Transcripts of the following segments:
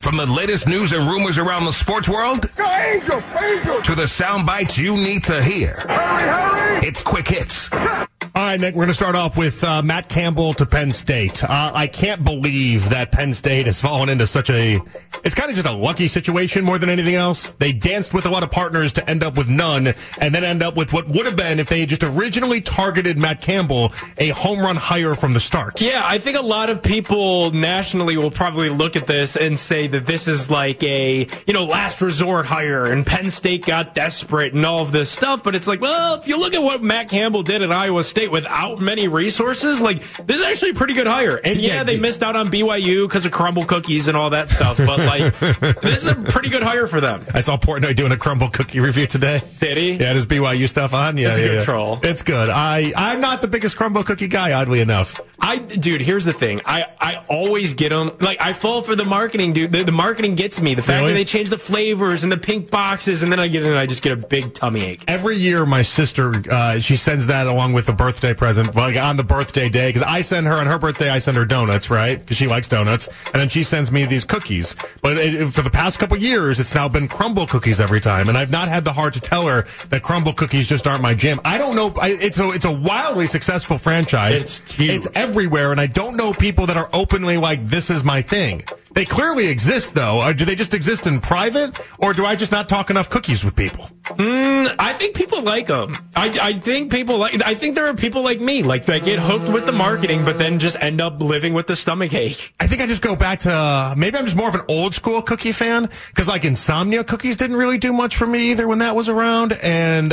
From the latest news and rumors around the sports world Go Angels! Angels! to the sound bites you need to hear. Hurry! It's Quick Hits. All right, Nick, we're going to start off with Matt Campbell to Penn State. I can't believe that Penn State has fallen into such it's kind of just a lucky situation more than anything else. They danced with a lot of partners to end up with none, and then end up with what would have been, if they had just originally targeted Matt Campbell, a home run hire from the start. Yeah, I think a lot of people nationally will probably look at this and say that this is like a, last resort hire, and Penn State got desperate and all of this stuff, but it's like, well, if you look at what Matt Campbell did at Iowa State without many resources, this is actually a pretty good hire. And they missed out on BYU because of crumble cookies and all that stuff, but this is a pretty good hire for them. I saw Portnoy doing a crumble cookie review today. Did he? Yeah, his BYU stuff on. Yeah, it's a good troll. It's good. I'm not the biggest crumble cookie guy, oddly enough. Dude, here's the thing. I always get them. I fall for the marketing, dude. The marketing gets me. The fact that they change the flavors and the pink boxes, and then I just get a big tummy ache. Every year, my sister, she sends that along with the birthday present, on the birthday day, because I send her, on her birthday, I send her donuts, right? Because she likes donuts. And then she sends me these cookies. But for the past couple years, it's now been crumble cookies every time. And I've not had the heart to tell her that crumble cookies just aren't my jam. I don't know. It's a wildly successful franchise. It's huge. It's everywhere. And I don't know people that are openly like, this is my thing. They clearly exist, though. Or do they just exist in private? Or do I just not talk enough cookies with people? I think people like them. I think there are people like me, that get hooked with the marketing, but then just end up living with the stomach ache. I think I just go back to, maybe I'm just more of an old school cookie fan, because Insomnia cookies didn't really do much for me either when that was around. And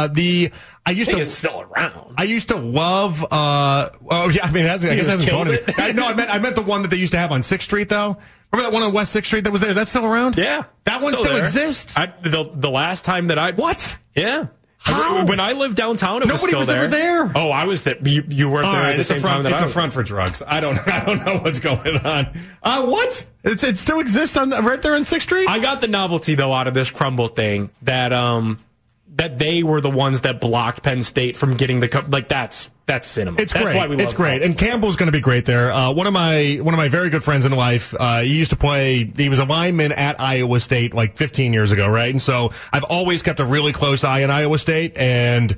it's still around. I used to love, I guess it hasn't gone to me. No, I meant the one that they used to have on 6th Street, though. Remember that one on West 6th Street that was there? Is that still around? Yeah. That one still exists? The last time that What? Yeah. How? When I lived downtown, it was still there. Nobody was ever there. Oh, I was there. You weren't there at the same time that I was. It's a front for drugs. I don't know what's going on. What? It still exists right there on 6th Street? I got the novelty, though, out of this crumble thing that they were the ones that blocked Penn State from getting the cup. That's cinema. It's That's great. Why we love it's great. Crumble. And Campbell's going to be great there. One of my very good friends in life, he used to play, he was a lineman at Iowa State 15 years ago, right? And so I've always kept a really close eye on Iowa State, and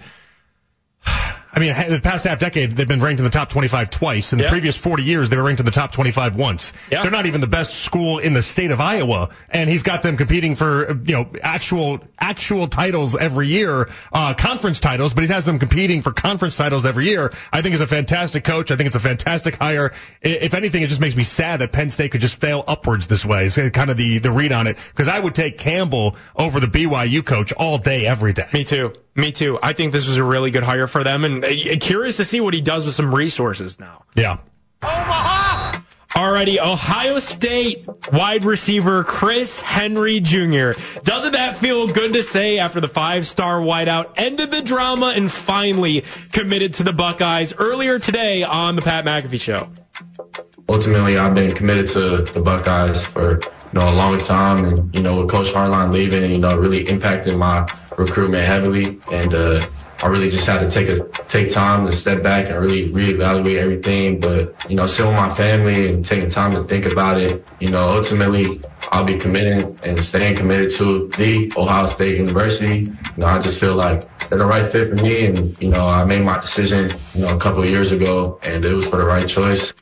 the past half decade, they've been ranked in the top 25 twice. In the previous 40 years, they were ranked in the top 25 once. Yeah. They're not even the best school in the state of Iowa. And he's got them competing for, actual titles every year, conference titles, but he has them competing for conference titles every year. I think he's a fantastic coach. I think it's a fantastic hire. If anything, it just makes me sad that Penn State could just fail upwards this way. It's kind of the read on it. Because I would take Campbell over the BYU coach all day, every day. Me too. I think this was a really good hire for them, and curious to see what he does with some resources now. Yeah. Omaha! Alrighty, Ohio State wide receiver Chris Henry Jr. Doesn't that feel good to say after the 5-star wideout ended the drama and finally committed to the Buckeyes earlier today on the Pat McAfee Show? Ultimately, I've been committed to the Buckeyes for a long time, and with Coach Harline leaving, really impacted my recruitment heavily, and I really just had to take time to step back and really reevaluate everything. But still with my family and taking time to think about it, ultimately I'll be committed and staying committed to the Ohio State University. I just feel like they're the right fit for me, and I made my decision a couple of years ago, and it was for the right choice.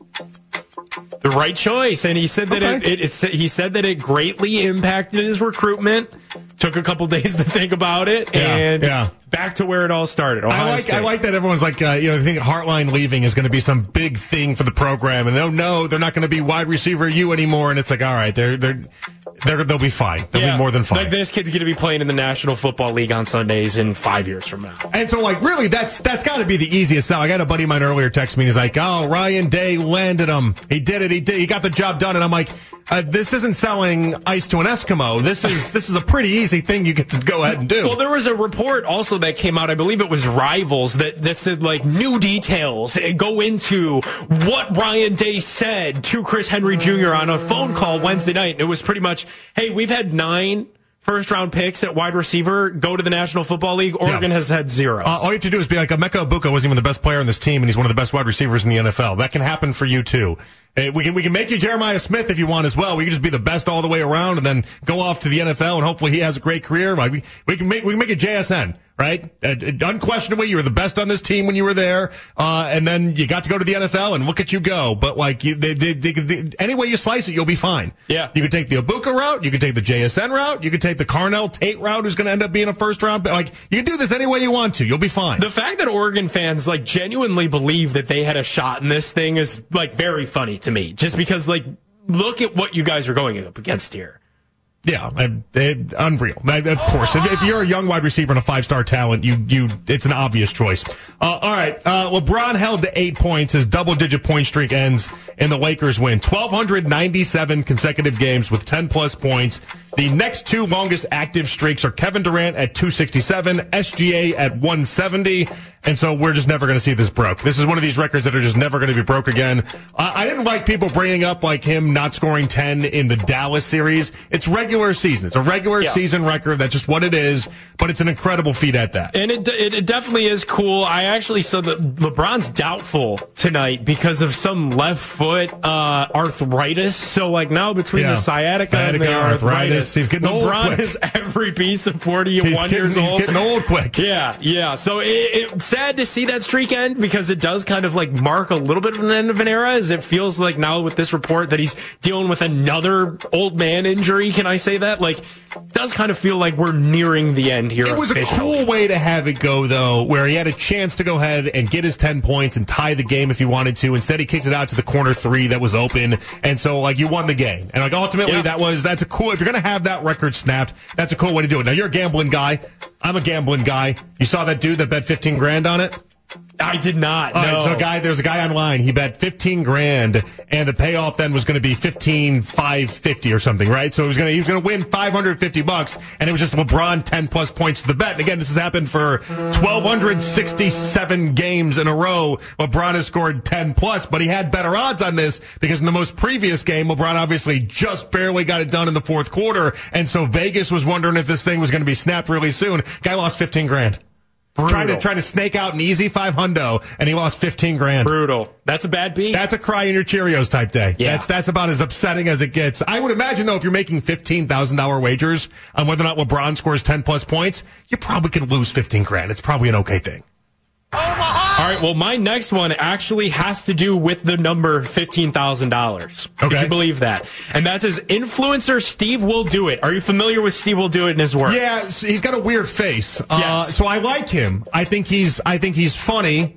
The right choice, and he said that he said that it greatly impacted his recruitment. Took a couple days to think about it, and back to where it all started. I like that everyone's like, they think Hartline leaving is going to be some big thing for the program, and no, they're not going to be wide receiver U anymore, and it's like, all right, they'll be fine. They'll be more than fine. This kid's going to be playing in the National Football League on Sundays in 5 years from now. And so, really, that's got to be the easiest sell. I got a buddy of mine earlier text me, and he's like, oh, Ryan Day landed him. He did it. He got the job done. And I'm like, this isn't selling ice to an Eskimo. This is a pretty easy thing you get to go ahead and do. Well, there was a report also that came out, I believe it was Rivals, that said new details go into what Ryan Day said to Chris Henry Jr. on a phone call Wednesday night. And it was pretty much, hey, we've had 9 first-round picks at wide receiver go to the National Football League. Oregon has had 0. All you have to do is be like, Emeka Egbuka wasn't even the best player on this team, and he's one of the best wide receivers in the NFL. That can happen for you, too. We can make you Jeremiah Smith if you want as well. We can just be the best all the way around and then go off to the NFL, and hopefully he has a great career. Like we can make it JSN. Right? Unquestionably, you were the best on this team when you were there, and then you got to go to the NFL, and look at you go. But like, any way you slice it, you'll be fine. Yeah. You could take the Egbuka route, you could take the JSN route, you could take the Carnell Tate route, who's going to end up being a first round. Like, you can do this any way you want to. You'll be fine. The fact that Oregon fans like genuinely believe that they had a shot in this thing is like very funny to me. Just because like, look at what you guys are going up against here. Yeah, unreal. Of course, if you're a young wide receiver and a 5-star talent, it's an obvious choice. All right, LeBron held to 8 points. His double-digit point streak ends in the Lakers win. 1,297 consecutive games with 10-plus points. The next two longest active streaks are Kevin Durant at 267, SGA at 170, and so we're just never going to see this broke. This is one of these records that are just never going to be broke again. I didn't like people bringing up like him not scoring 10 in the Dallas series. It's regular season. It's a regular season record. That's just what it is, but it's an incredible feat at that. And it definitely is cool. I actually saw that LeBron's doubtful tonight because of some left foot arthritis. So like now between the sciatica and the arthritis, he's getting LeBron old quick. is every piece of 41 years old. He's getting old quick. Yeah. So it's sad to see that streak end because it does kind of like mark a little bit of an end of an era, as it feels like now with this report that he's dealing with another old man injury. Can I say that? Like, it does kind of feel like we're nearing the end here. It was a cool way to have it go, though, where he had a chance to go ahead and get his 10 points and tie the game if he wanted to. Instead, he kicked it out to the corner three that was open, and so like you won the game. And like ultimately, that's a cool. If you're gonna have that record snapped, that's a cool way to do it. Now you're a gambling guy. I'm a gambling guy. You saw that dude that bet 15 grand on it? I did not. All no. right, so there's a guy online. He bet 15 grand, and the payoff then was going to be 15,550 or something, right? So he was going to win $550, and it was just LeBron 10+ points to the bet. And again, this has happened for 1,267 games in a row. LeBron has scored 10+, but he had better odds on this because in the most previous game, LeBron obviously just barely got it done in the fourth quarter, and so Vegas was wondering if this thing was going to be snapped really soon. Guy lost 15 grand. Trying to snake out an easy $500, and he lost 15 grand. Brutal. That's a bad beat. That's a cry in your Cheerios type day. Yeah. That's about as upsetting as it gets. I would imagine, though, if you're making $15,000 wagers on whether or not LeBron scores 10+ points, you probably could lose 15 grand. It's probably an okay thing. All right, well, my next one actually has to do with the number $15,000. Okay. Could you believe that? And that's his influencer, Steve Will Do It. Are you familiar with Steve Will Do It and his work? Yeah, he's got a weird face. Yes. So I like him. I think he's funny.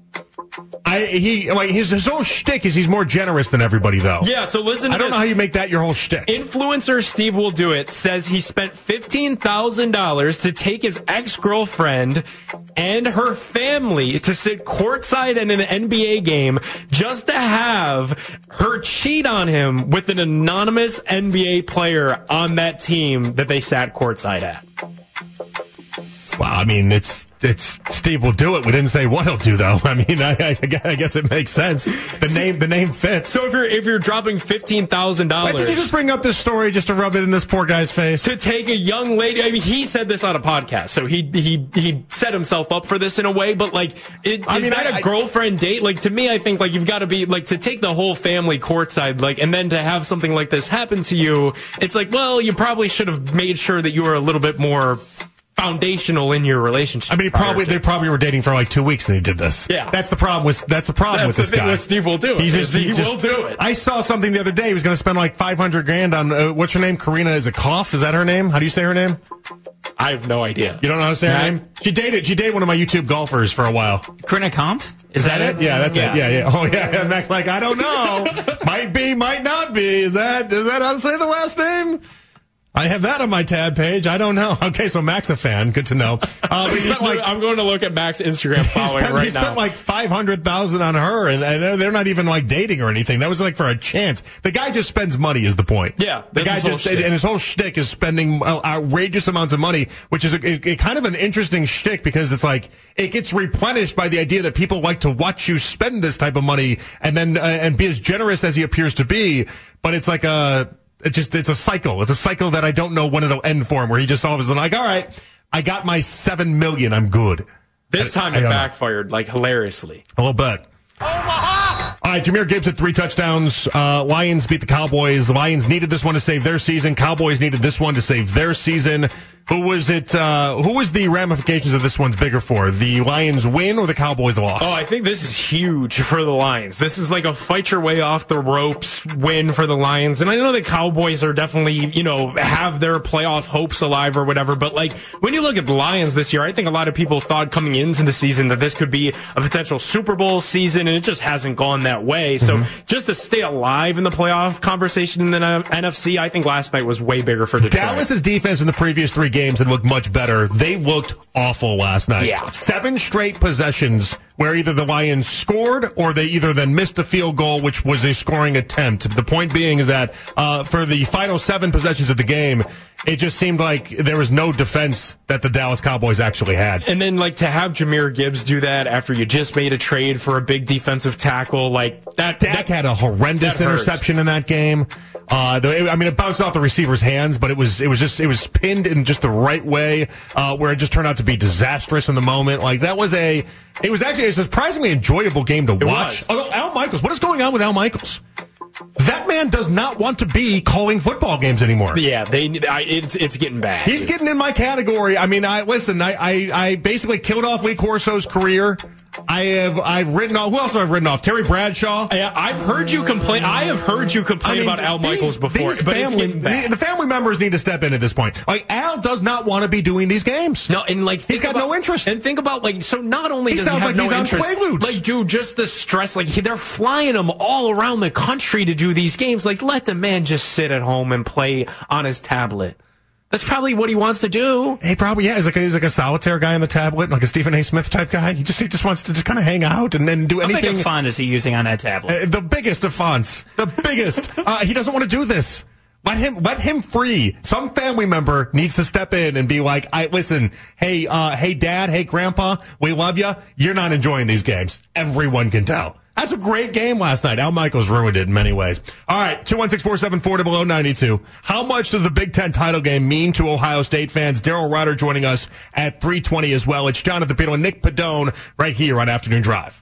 His whole shtick is he's more generous than everybody, though. Yeah, so listen to I don't know how you make that your whole shtick. Influencer Steve Will Do It says he spent $15,000 to take his ex-girlfriend and her family to sit courtside in an NBA game just to have her cheat on him with an anonymous NBA player on that team that they sat courtside at. Well, I mean, it's Steve Will Do It. We didn't say what he'll do, though. I mean, I guess it makes sense. The name fits. So if you're dropping $15,000, Wait, did you just bring up this story just to rub it in this poor guy's face? To take a young lady, I mean, he said this on a podcast, so he set himself up for this in a way. But like, is that a girlfriend date? Like, to me, I think like you've got to be like to take the whole family courtside, like, and then to have something like this happen to you. It's like, well, you probably should have made sure that you were a little bit more foundational in your relationship. I mean, they probably were dating for like 2 weeks and he did this. Yeah, that's the problem with this guy. With Steve Will Do It. He will do it. I saw something the other day. He was going to spend like $500 grand on what's her name? Karina Zakhoff. Is that her name? How do you say her name? I have no idea. You don't know how to say her name? She dated one of my YouTube golfers for a while. Karina Kampf? Is that it? Yeah, that's it. Yeah. Oh yeah. Max, like, I don't know. Might be, might not be. Is that how to say the last name? I have that on my tab page. I don't know. Okay, so Mac's a fan. Good to know. I'm going to look at Mac's Instagram following right now. He spent like $500,000 on her, and they're not even like dating or anything. That was like for a chance. The guy just spends money is the point. Yeah. The guy and his whole shtick is spending outrageous amounts of money, which is a kind of an interesting shtick because it's like it gets replenished by the idea that people like to watch you spend this type of money and then and be as generous as he appears to be. But it's like it's a cycle. It's a cycle that I don't know when it'll end for him, where he just all of a sudden like, all right, I got my $7 million, I'm good. This time it backfired, like, hilariously. A little bit. All right, Jahmyr Gibbs had 3 touchdowns. Lions beat the Cowboys. The Lions needed this one to save their season. Cowboys needed this one to save their season. Who was the ramifications of this one's bigger for? The Lions win or the Cowboys loss? Oh, I think this is huge for the Lions. This is like a fight your way off the ropes win for the Lions. And I know the Cowboys are definitely, have their playoff hopes alive or whatever. But like, when you look at the Lions this year, I think a lot of people thought coming into the season that this could be a potential Super Bowl season, and it just hasn't gone that way. So just to stay alive in the playoff conversation in the NFC, I think last night was way bigger for Detroit. Dallas's defense in the previous 3 games had looked much better. They looked awful last night. Yeah. 7 straight possessions where either the Lions scored or they either then missed a field goal, which was a scoring attempt. The point being is that for the final 7 possessions of the game, it just seemed like there was no defense that the Dallas Cowboys actually had. And then, like, to have Jahmyr Gibbs do that after you just made a trade for a big defensive tackle, like that. Dak had a horrendous interception in that game. It bounced off the receiver's hands, but it was pinned in just the right way, where it just turned out to be disastrous in the moment. Like, it was actually a surprisingly enjoyable game to watch. Although Al Michaels, what is going on with Al Michaels? That man does not want to be calling football games anymore. Yeah, it's getting bad. He's getting in my category. I mean, I basically killed off Lee Corso's career. I've written off. Who else have I written off? Terry Bradshaw. Yeah, I've heard you complain. I have heard you complain about Al Michaels before, but it's getting bad. The family members need to step in at this point. Like, Al does not want to be doing these games. No, and like he's got no interest. And think about, like, so not only does he have no interest, like, dude, just the stress. Like, they're flying him all around the country to do these games. Like, let the man just sit at home and play on his tablet. That's probably what he wants to do. He probably, yeah. He's like a solitaire guy on the tablet, like a Stephen A. Smith type guy. He just wants to just kind of hang out and then do anything. How big a font is he using on that tablet? The biggest of fonts. The biggest. He doesn't want to do this. Let him free. Some family member needs to step in and be like, listen, hey dad, hey grandpa, we love you. You're not enjoying these games. Everyone can tell. That's a great game last night. Al Michaels ruined it in many ways. All right, 216-474-0092. How much does the Big Ten title game mean to Ohio State fans? Daryl Ryder joining us at 3:20 as well. It's Jonathan Peterlin and Nick Padone right here on Afternoon Drive.